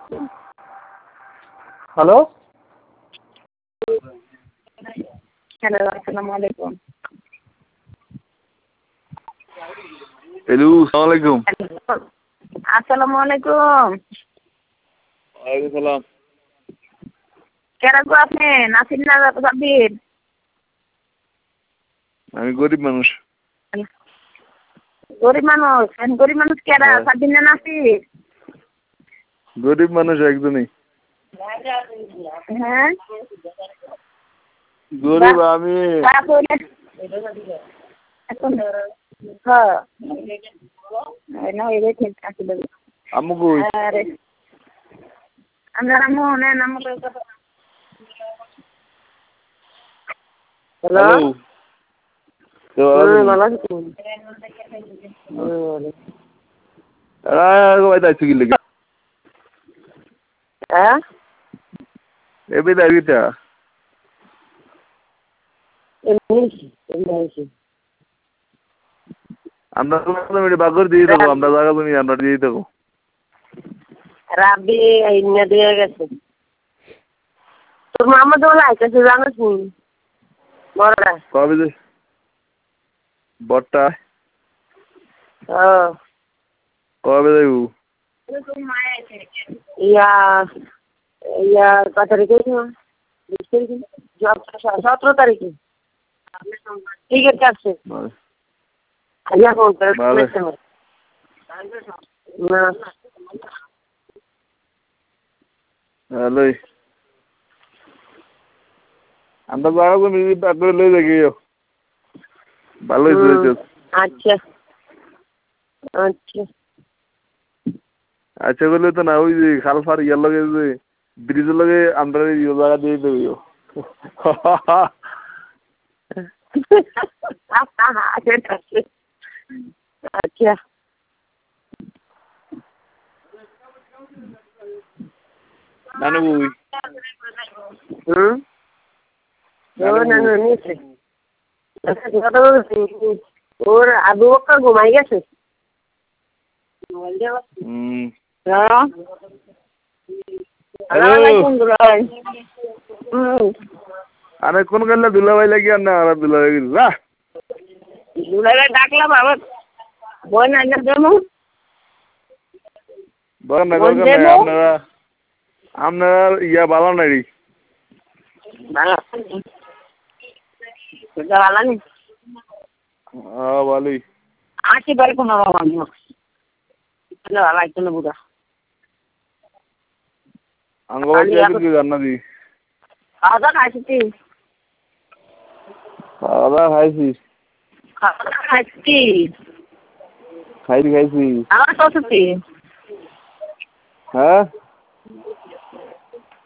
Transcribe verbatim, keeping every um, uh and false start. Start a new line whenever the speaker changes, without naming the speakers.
Hello
hello আসসালামু আলাইকুম।
Hello আসসালামু আলাইকুম।
আসসালামু আলাইকুম।
ওয়ালাইকুম সালাম।
কেরা গো আপনি? নাসির না সাব্বির?
আমি গরিব মানুষ।
গরিব মানুষ? গরিব মানুষ কেরা? সাব্বির না নাসির?
গরিব মানুষ একজনই।
হ্যাঁ
গরিব আমি। আম্মু কই?
আমার আম্মু নেন আম্মু হ্যালো ভালো আছি। হ্যাঁ
এবে দাঁড়িয়েটা আমরা বাগর দিয়ে দেবো, আমরা জায়গা জমি আমরা দিয়ে দেবো।
রাবি ইন্না দিয়ে গেছে। তোর মামা দোলা আইতেছে জানিস নি? বড়রা
কবে যে বটটা কবে যাইব?
ইয়া ইয়া কত তারিখে? সতেরো তারিখে ঠিক আছে। আইয়া ফোন করে না
হ্যালোই আমরা জায়গা জমি তারপরে লই যাই। ভালো হয়েছে।
আচ্ছা আচ্ছা
আচ্ছা বলে তো না, ওই যে খাল ফার ইয়ার লগে যে ব্রিজের লগে আমরা ইয়ে জায়গা দিয়ে দেবো।
আচ্ছা
নানু বই
হুম ওর আবু বক্কর ঘুমাই গেছে।
আরে কোন গেলে দুলাভাই লাগি আর না আর দুলাভাই যা
দুলাভাই ডাকলাম আবার বই না দেবো
বলেন না আপনারা আপনারা ইয়া ভালো নাই
ভালো
হ্যাঁ ভালোই
আসি বাড়ি কোনো ভালো একজন বুঝা
আঙ্গবাড়ি জান্না দি
খাওয়া দাওয়া খাইছি
খাওয়া দাওয়া খাইছি
খাওয়া দাওয়া খাইছি
খাইছি খাইছি
আমার শ্বশুরটি
হ্যাঁ